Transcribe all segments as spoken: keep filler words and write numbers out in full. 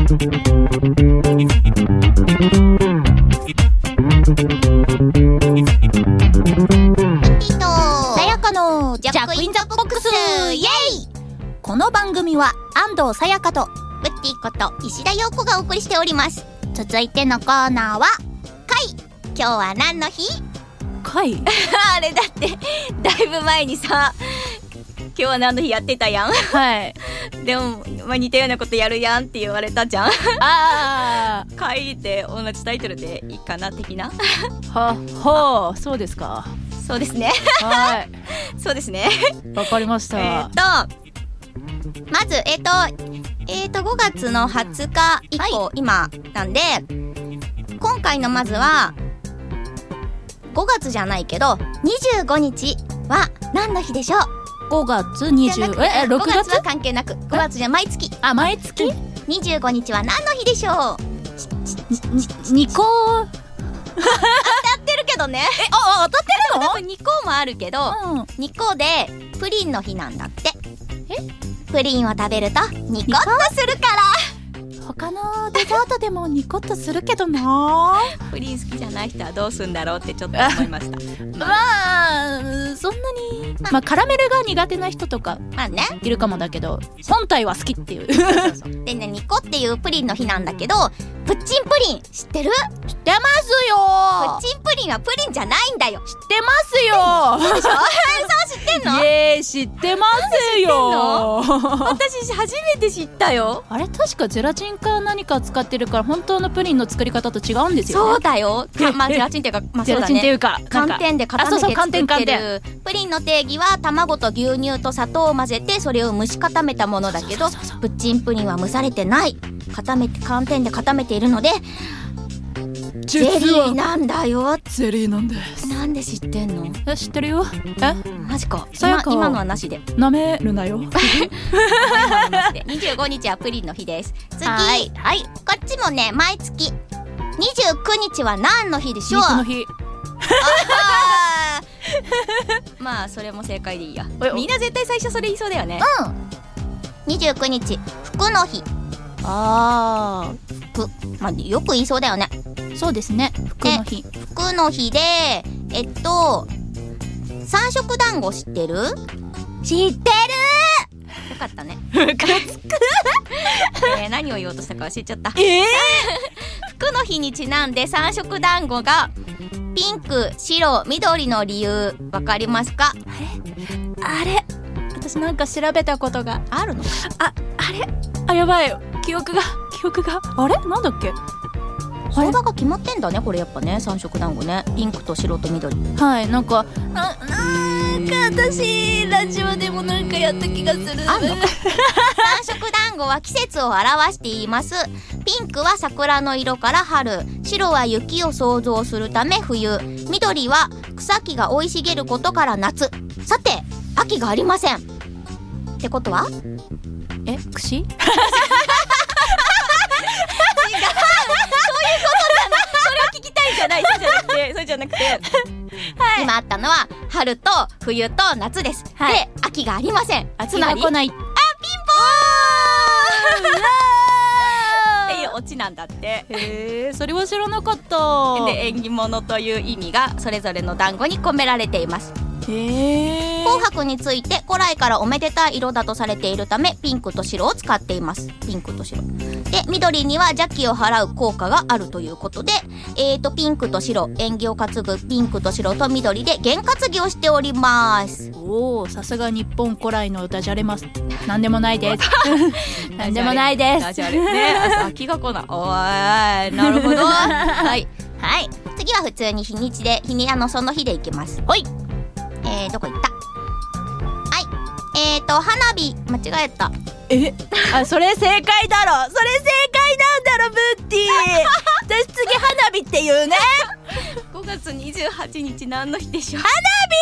さやかのジャックインザボックス、イエイ。この番組は安藤さやかとブッティこと石田陽子がお送りしております。 続いてのコーナーは回。今日は何の日？ 回あれだってだいぶ前にさ、今日は何の日やってたやん。 はいでも、まあ、似たようなことやるやんって言われたじゃん。 あー回で同じタイトルでいいかな的な。 はほう、そうですか。 そうですね。 はいそうですね。 わかりました。 えー、っとまずえー、っとえー、っとごがつのはつか以降、はい、今なんで、今回のまずはごがつじゃないけどにじゅうごにちは何の日でしょう？ ごがつにじゅうえろくがつごがつは関係なく、ごがつじゃ毎月。 あ、毎月にじゅうごにちは何の日でしょう？ にこ当たってるけどね。 え、あ、当たってるの？ 多分にこもあるけど、うん、にこでプリンの日なんだって。え？プリンを食べるとニコッとするから。 他のデザートでもニコッとするけどな。 プリン好きじゃない人はどうすんだろうってちょっと思いました。 まあそんなに、まあカラメルが苦手な人とかまあねいるかもだけど、本体は好きっていう。 そうそうそうでね、ニコっていうプリンの日なんだけど、プッチンプリン知ってる？ 知ってますよ。 プッチンプリンはプリンじゃないんだよ。 知ってますよ。 そうでしょ？そう知ってんの？ イエーイ、知ってますよ。 私初めて知ったよ。 あれ確かゼラチンか何か使ってるから、本当のプリンの作り方と違うんですよね。 そうだよ。まあゼラチンっていうか、まあそうだね。ゼラチンっていうか、寒天で固めて作ってるプリンの定義は卵と牛乳と砂糖を混ぜてそれを蒸し固めたものだけど、プッチンプリンは蒸されてない、固めて寒天で固めているのでゼリーなんだよ。 ゼリーなんです。 なんで知ってんの？ え、知ってるよ。え、 マジか。 今, 今のはなしでなめるなよ。 にじゅうごにちはプリンの日です。次、 はい、はい、 こっちもね毎月。にじゅうくにちは何の日でしょう？ 肉の日。 あまあそれも正解でいいや。みんな絶対最初それ言いそうだよね。 うん。 にじゅうくにち服の日。 あー、 服、まあよく言いそうだよね。 そうですね、服の日。 服の日で、えっと三色団子知ってる？知ってる。よかったね。ムカつく。えー、何を言おうとしたか忘れちゃった。 えー、 服の日にちなんで三色団子がピンク、白、緑の理由わかりますか？ あれ、私なんか調べたことがあるの？ あ、あれ、あ、やばい、記憶が記憶があれ、なんだっけ。 相場が決まってんだね、これやっぱね、三色団子ね。ピンクと白と緑。 はい、なんかな、なんか私ラジオでもなんかやった気がする。 あんのか。三色団子は季節を表しています。ピンクは桜の色から春、白は雪を想像するため冬、緑は草木が生い茂ることから夏。さて秋がありませんってことは、 え、串？違う。 じゃない、そうじゃなくて、そうじゃなくて、はい、今あったのは春と冬と夏です、はい、で秋がありません。 秋が来ない。あ、ピンポーンっていうオチなんだって。 へー、それは知らなかった。 で、縁起物という意味がそれぞれの団子に込められています。 へー。 紅白について古来からおめでたい色だとされているためピンクと白を使っています。ピンクと白で、緑には邪気を払う効果があるということで、えーとピンクと白、縁起を担ぐピンクと白と緑で験担ぎをしております。 おお、さすが日本古来のダジャレます。なんでもないです。なんでもないです。 ダジャレね。秋が来ない。おーい、なるほど。はいはい。次は普通に日にちで、日にあのその日でいきます。 はい。 えー、どこ行った？はい。えーと花火、間違えた。 え、あ、それ正解だろ。それ正解なんだろ、ブッティ。私次花火って言うね。 ごがつにじゅうはちにち何の日でしょう？ 花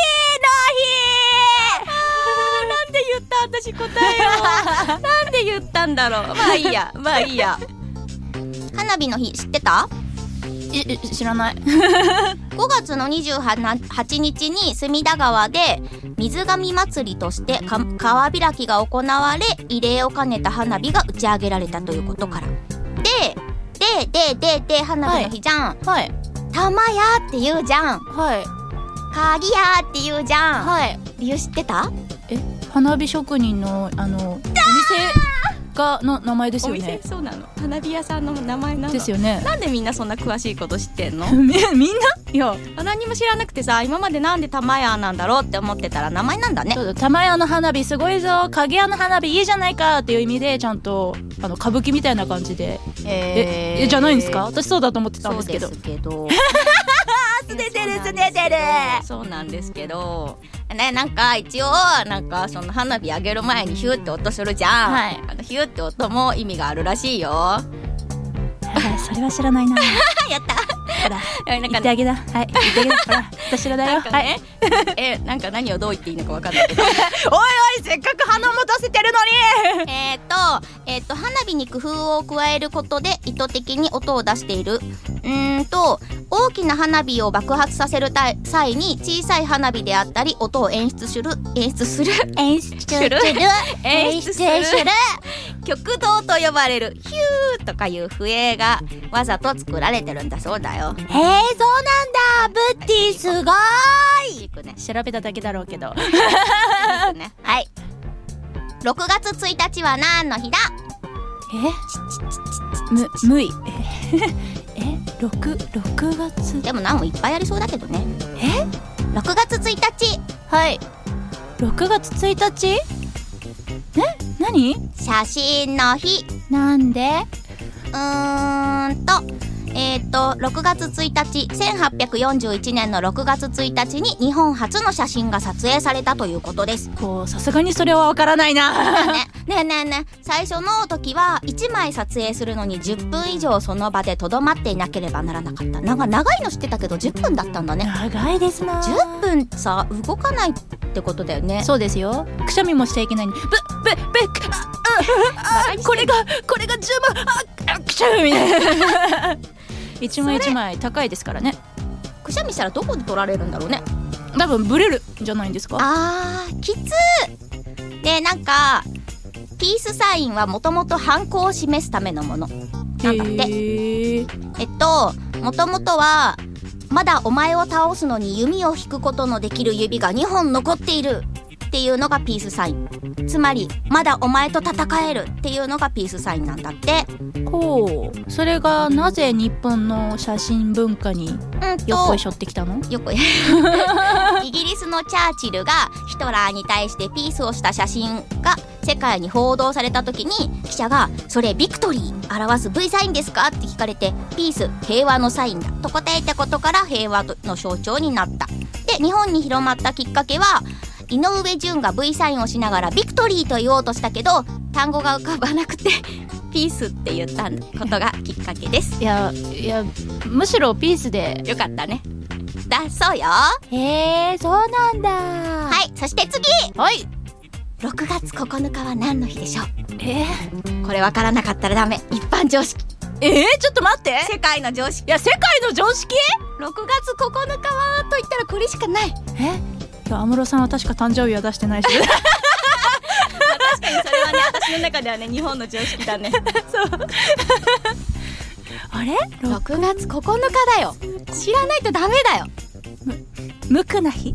火の日。 あー、なんで言った私答えを。なんで言ったんだろう。まあいいや、まあいいや。花火の日知ってた？ え、知らない。 ごがつのにじゅうはちにちに隅田川で水神祭りとして川開きが行われ、慰霊を兼ねた花火が打ち上げられたということから、 ででででで花火の日じゃん。 はい。 玉やって言うじゃん。 はい。 鍵やって言うじゃん。 はい。 理由知ってた？ え、花火職人のあのお店がの名前ですよね。 お店、そうなの。花火屋さんの名前なの。 ですよね。 なんでみんなそんな詳しいこと知ってんの？ みんな？いや、 何も知らなくてさ、今までなんで玉屋なんだろうって思ってたら名前なんだね。 そうだ、玉屋の花火すごいぞ、影屋の花火いいじゃないかっていう意味でちゃんとあの歌舞伎みたいな感じで。えー、えじゃないんですか？私そうだと思ってたんですけど。 そうですけど。 すねてるすねてる。 そうなんですけど。ね、なんか一応なんかその花火上げる前にヒューって音するじゃん、はい、あのヒューって音も意味があるらしいよ。はい、 それは知らないな。 やった。 ほら、言ってあげだ。はい、言ってあげだ。ほら、私らだよ。はい。 え、なんか何をどう言っていいのかわかんないけど。おいおい、せっかく花持たせてるのに。 えっと、えっと花火に工夫を加えることで意図的に音を出している。うーんと大きな花火を爆発させる際に小さい花火であったり音を演出する演出する演出する演出する曲道と呼ばれるヒューとかいう笛がわざと作られてるんだそうだよ。 へえ、そうなんだ。ブッティすごーい、 ね、 調べただけだろうけど。 ね、はい。ろくがつついたちは何の日だ？ えむ、むいえ、ろく、ろくがつでも何もいっぱいありそうだけどね。 えろくがつついたち。 はい、ろくがつついたち。え、何？ 写真の日。 なんで？ うーんとえーとろくがつついたち、せんはっぴゃくよんじゅういちねんのろくがつついたちに日本初の写真が撮影されたということです。 こう、さすがにそれはわからないな。 ねねえねえねえ、最初の時はいちまい撮影するのにじゅっぷん以上その場でとどまっていなければならなかった。なんか長いの知ってたけどじゅっぷんだったんだね。 長いですな。 じゅっぷんさ動かないってことだよね。 そうですよ。くしゃみもしちゃいけないのに。ぶぶぶあこれがこれがじゅうまん、あくしゃみみたいな。一枚一枚高いですからね。 くしゃみしたらどこで取られるんだろうね。 多分ブレるんじゃないんですか。 あー、きつー。で、なんかピースサインはもともと反抗を示すためのものなんだって。えっともともとはまだお前を倒すのに弓を引くことのできる指がにほん残っているっていうのがピースサイン。つまりまだお前と戦えるっていうのがピースサインなんだって。 こう、それがなぜ日本の写真文化によっこいしょってきたの？ よっこいイギリスのチャーチルがヒトラーに対してピースをした写真が世界に報道された時に記者が「それビクトリー表す V サインですか?」って聞かれて「ピース、平和のサインだ」と答えたことから平和の象徴になった。で、日本に広まったきっかけは井上順が V サインをしながらビクトリーと言おうとしたけど単語が浮かばなくてピースって言ったことがきっかけです。 いやいや、むしろピースでよかったね。だそうよ。 へえ、そうなんだ。 はい、そして次。 はい、 ろくがつここのかは何の日でしょう？ えー、これわからなかったらダメ。一般常識。 えー、ちょっと待って。 世界の常識。 いや、世界の常識？ ろくがつここのかはと言ったらこれしかない。 え、いや、安室さんは確か誕生日は出してないし。 確かにそれはね、私の中ではね、日本の常識だね。 そうあれろくがつここのかだよ。知らないとダメだよ。 む無垢な日。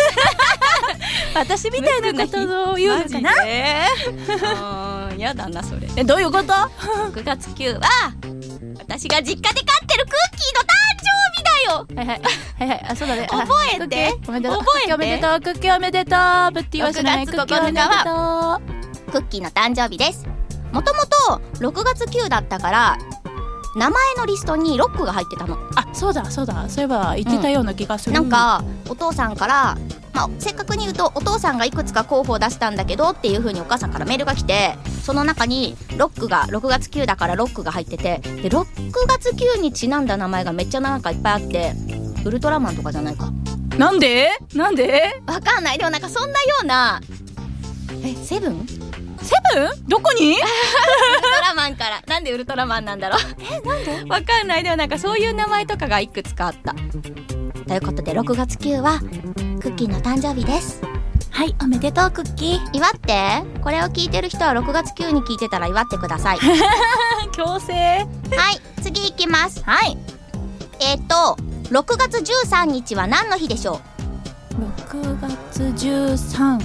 私みたいなことを言うのかな。 うん、やだなそれ。 え、どういうこと？ ろくがつついたちは私が実家で飼ってるクッキーの誕生日だよ。 はいはいはいはい、あ、そうだね。 覚えて。 おめでとう。 覚えて。 おめでとう。クッキーおめでとう。ブッティは知らない。クッキーおめでとう。 クッキーの誕生日です。もともとろくがつついたちだったから名前のリストにロックが入ってたの。 あ、そうだそうだ、そういえば言ってたような気がする。 うん、なんかお父さんから、まあ、せっかくに言うとお父さんがいくつか候補を出したんだけどっていう風にお母さんからメールが来て、その中にロックがろくがつついたちだからロックが入ってて、でろくがつついたちにちなんだ名前がめっちゃなんかいっぱいあって、ウルトラマンとかじゃないか。 なんでなんでわかんない。でもなんかそんなような、え、セブンセブンどこに？ウルトラマンから。なんでウルトラマンなんだろう。 え、なんで？ わかんない。でもなんかそういう名前とかがいくつかあった。ということでろくがつついたちはクッキーの誕生日です。 はい、おめでとうクッキー。 祝って。これを聞いてる人はろくがつついたちに聞いてたら祝ってください。 強制。 はい次いきます。 はい。 えっとろくがつじゅうさんにちは何の日でしょう。ろくがつじゅうさん、うん、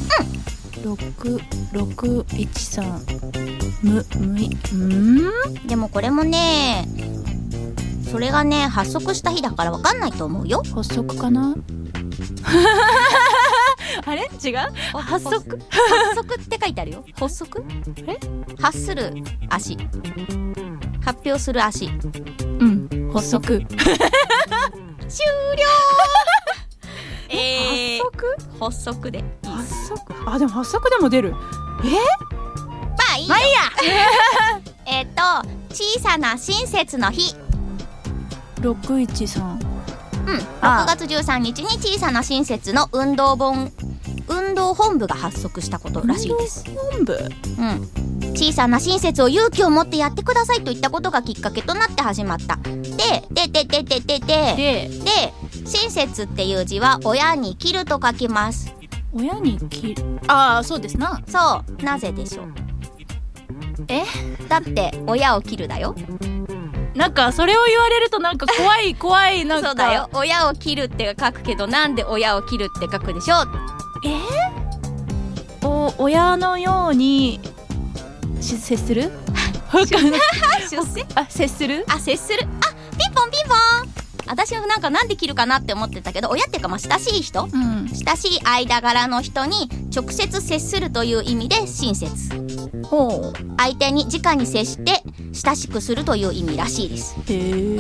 ろくろくいちさんむむいんでもこれもねそれがね発足した日だから分かんないと思うよ。 発足かなあれ違う発足発足って書いてあるよ。発足え発する足発表する足うん発足終了えー、 発足発足でいい発足あでも発足でも出るえまあいいよ、まあ、いいやえっと小さな親切の日ろくいちさんうん、ろくがつじゅうさんにちに小さな親切の運動本運動本部が発足したことらしいです。 本部、 うん、小さな親切を勇気を持ってやってくださいといったことがきっかけとなって始まった。で、で、で、で、で、で、で、で、親切っていう字は親に切ると書きます。 親に切るああそうですな。 そうなぜでしょう。 えだって親を切るだよ。 なんかそれを言われるとなんか怖い怖いなんかそうだよ親を切るって書くけどなんで親を切るって書くでしょう。 えー、お親のように接する出世あ接するあ接するあピンポンピンポン。私はなんかなんで切るかなって思ってたけど親っていうかまあ親しい人、うん、親しい間柄の人に直接接するという意味で親切。 ほう相手に直に接して親しくするという意味らしいです。 へ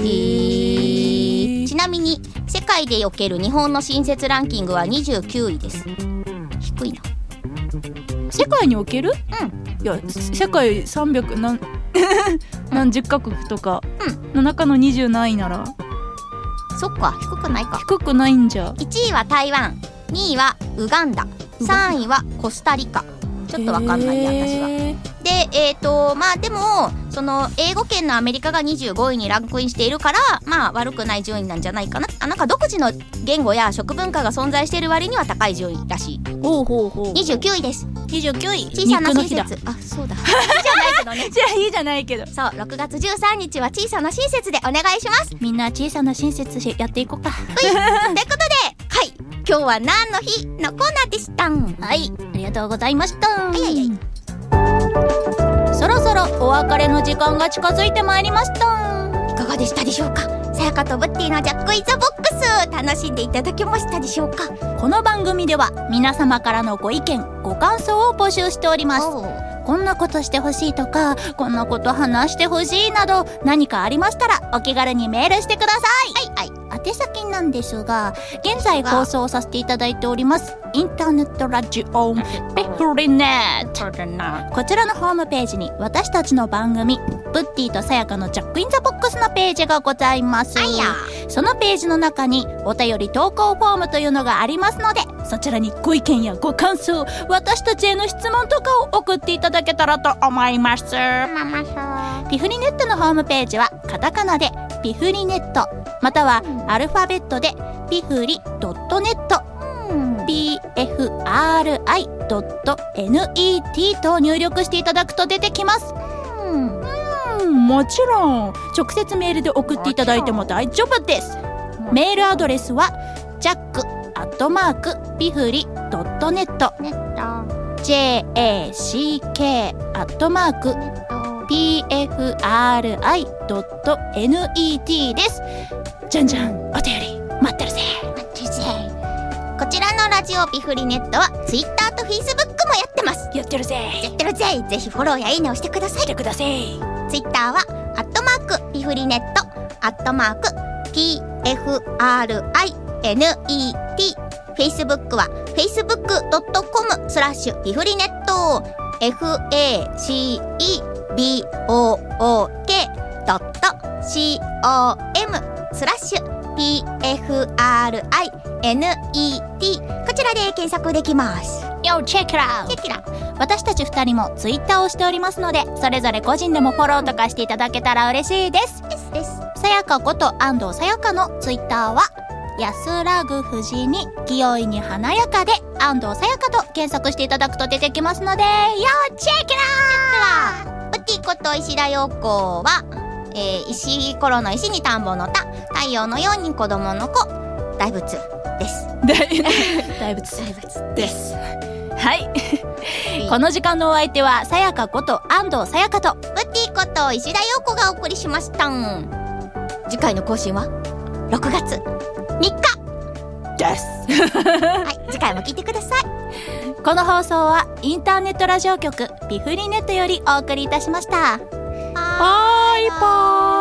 ー。 ちなみに世界でおける日本の親切ランキングはにじゅうきゅういです。低いな。 世界における？ うん。 いや世界さんびゃく何何十カ国とかの中のにじゅう何位なら、 うん、そっか低くないか。 低くないんじゃ。 いちいは台湾、にいはウガンダ、さんいはコスタリカ。ちょっとわかんないや私は。でえっ、ー、とまあでもその英語圏のアメリカがにじゅうごいにランクインしているからまあ悪くない順位なんじゃないかな。あなんか独自の言語や食文化が存在している割には高い順位らしい。 ほうほうほう。 にじゅうきゅういです。 にじゅうきゅうい小さな親切。あそうだいいじゃないけどねじゃあいいじゃないけど。 そうろくがつじゅうさんにちは小さな親切でお願いします。 みんな小さな親切やっていこうか。 ということではい今日は何の日のコーナーでした。 はいありがとうございました。 はいはいはいそろそろお別れの時間が近づいてまいりました。 いかがでしたでしょうか。さやかとブッティのジャックイザボックス楽しんでいただけましたでしょうか。 この番組では皆様からのご意見ご感想を募集しております。こんなことしてほしいとかこんなこと話してほしいなど何かありましたらお気軽にメールしてください。 はいはい宛先なんですが現在放送させていただいておりますインターネットラジオピフリネットこちらのホームページに私たちの番組ブッティとさやかのジャックインザボックスのページがございます。 はいやそのページの中にお便り投稿フォームというのがありますのでそちらにご意見やご感想私たちへの質問とかを送っていただけたらと思います。ピフリネットのホームページはカタカナでピフリネットまたはアルファベットでピフリドットネット ピーエフアールアイドットネット と入力していただくと出てきます。うんうんもちろん直接メールで送っていただいても大丈夫です。メールアドレスはジャックアットマークピフリドットネット ジェーエーシーケー アットマーク ピーエフアールアイドットネット です。じゃんじゃんお便り待ってるぜ待ってるぜ。こちらのラジオピフリネットはツイッターとフェイスブックもやってます。 やってるぜやってるぜ。ぜひフォローやいいねをしてください。 してください。 ツイッターはアットマークピフリネットアットマーク ピーエフアールアイネット フェイスブックは フェイスブックドットコムスラッシュピフリネット エフエーシーイービーオーオーケードットコムスラッシュ ピーエフアールアイネット こちらで検索できます。 Yo check it out。 チェックラ私たちふたりもツイッターをしておりますのでそれぞれ個人でもフォローとかしていただけたら嬉しいです。 ですです。 さやかこと安藤さやかのツイッターは安らぐ藤に清いに華やかで安藤さやかと検索していただくと出てきますので Yo check it out。 ブッテティこと石田陽子は、えー、石ころの石に田んぼの田、太陽のように子供の子、大仏です大仏大仏ですはいこの時間のお相手はさやかこと安藤さやかとブッティこと石田陽子がお送りしました。次回の更新はろくがつみっかですはい、次回も聞いてください。 この放送はインターネットラジオ局ピフリネットよりお送りいたしました。バイバイ。